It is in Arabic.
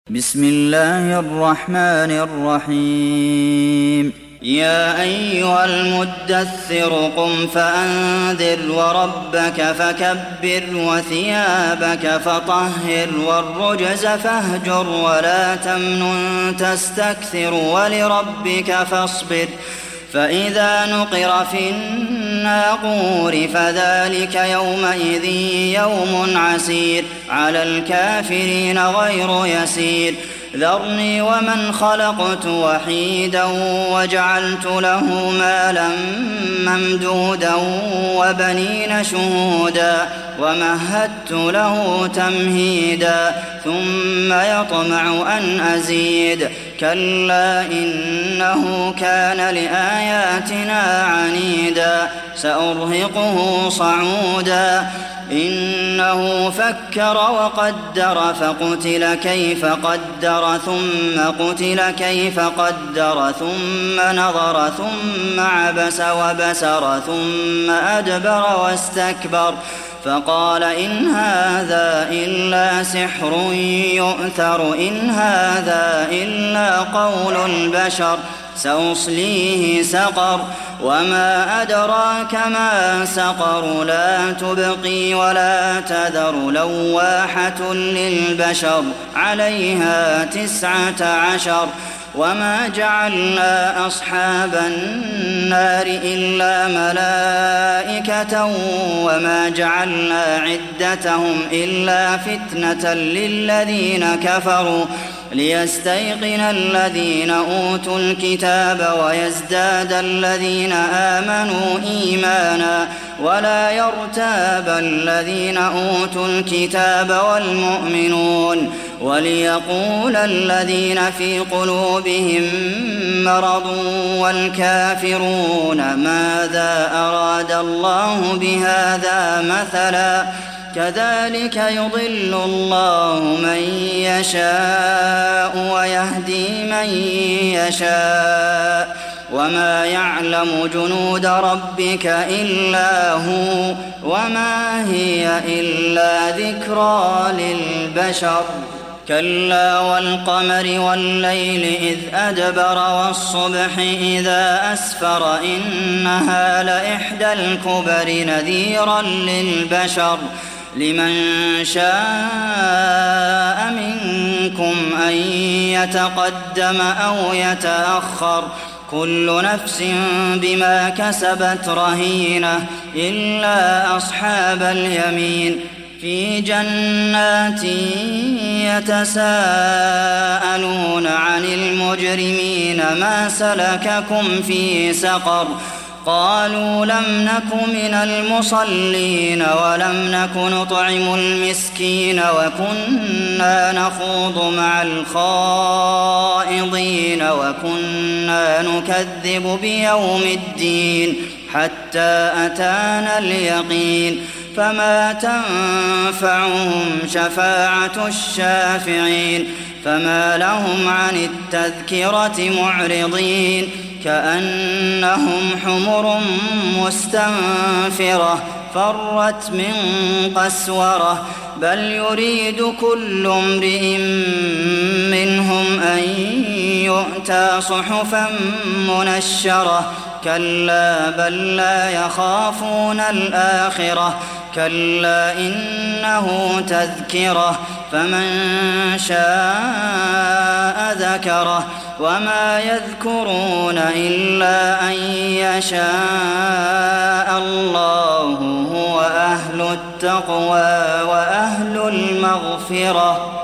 بسم الله الرحمن الرحيم يا أيها المدثر قم فأنذر وربك فكبر وثيابك فطهر والرجز فاهجر ولا تمنن تستكثر ولربك فاصبر فإذا نقر في الناقور فذلك يومئذ يوم عسير على الكافرين غير يسير ذرني ومن خلقت وحيدا وجعلت له مالا ممدودا وبنين شهودا ومهدت له تمهيدا ثم يطمع أن أزيد كلا إنه كان لآياتنا عنيدا سأرهقه صعودا إنه فكر وقدر فقتل كيف قدر ثم قتل كيف قدر ثم نظر ثم عبس وبسر ثم أدبر واستكبر فقال إن هذا إلا سحر يؤثر إن هذا إلا قول البشر سأصليه سقر وما أدراك ما سقر لا تبقي ولا تذر لواحة للبشر عليها 19 وما جعلنا أصحاب النار إلا ملائكة وما جعلنا عدتهم إلا فتنة للذين كفروا ليستيقن الذين أوتوا الكتاب ويزداد الذين آمنوا إيمانا ولا يرتاب الذين أوتوا الكتاب والمؤمنون وليقول الذين في قلوبهم مرض والكافرون ماذا أراد الله بهذا مثلا كذلك يضل الله من يشاء ويهدي من يشاء وما يعلم جنود ربك إلا هو وما هي إلا ذكرى للبشر كلا والقمر والليل إذ أدبر والصبح إذا أسفر إنها لإحدى الكبر نذيرا للبشر لمن شاء منكم أن يتقدم أو يتأخر كل نفس بما كسبت رهينة إلا أصحاب اليمين في جنات يتساءلون عن المجرمين ما سلككم في سقر قالوا لم نك من المصلين ولم نك نطعم المسكين وكنا نخوض مع الخائضين وكنا نكذب بيوم الدين حتى أتانا اليقين فما تنفعهم شفاعة الشافعين فما لهم عن التذكرة معرضين كأنهم حمر مستنفرة فرت من قسورة بل يريد كل امرئ منهم أن يؤتى صحفا منشرة كلا بل لا يخافون الآخرة كلا إنه تذكرة فمن شاء ذكره وما يذكرون إلا أن يشاء الله هو أهل التقوى وأهل المغفرة